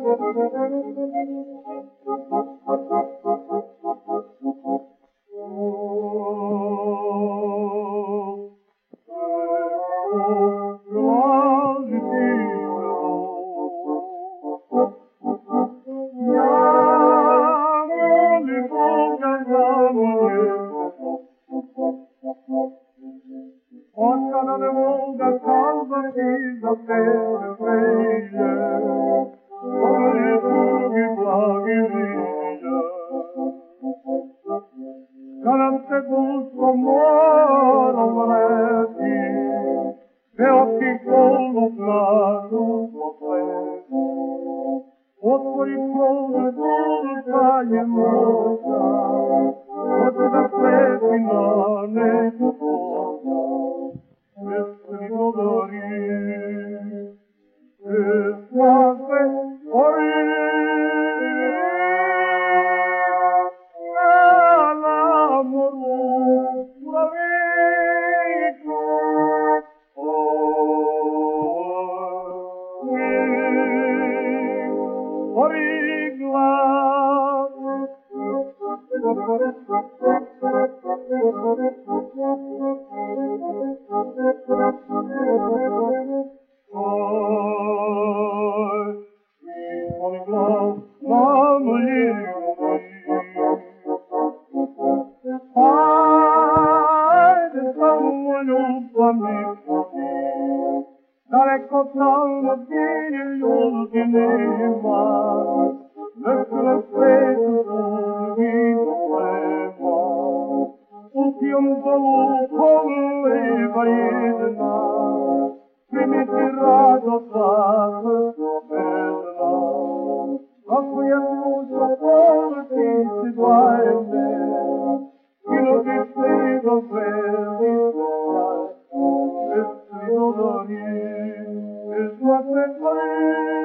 Očana ne moga kazati za tebe veje, oni drugi blagi žilja. Kada se dušo morom leti, veliki golub našu posleti. Otvori plože duša je moća, hoće da sveti na neku svoja. Jesli dodari, esmase ori, all'amore bravito, origla. Daleko tamo gdje ljudi nema, nešto na svetu drugi problema. Upijom dolu koleba jedna, primiti radost vaša bedna. Ako je duša poleti si dvajne, inogi svi do zveli sjaj. Esli dodari, esmase ori,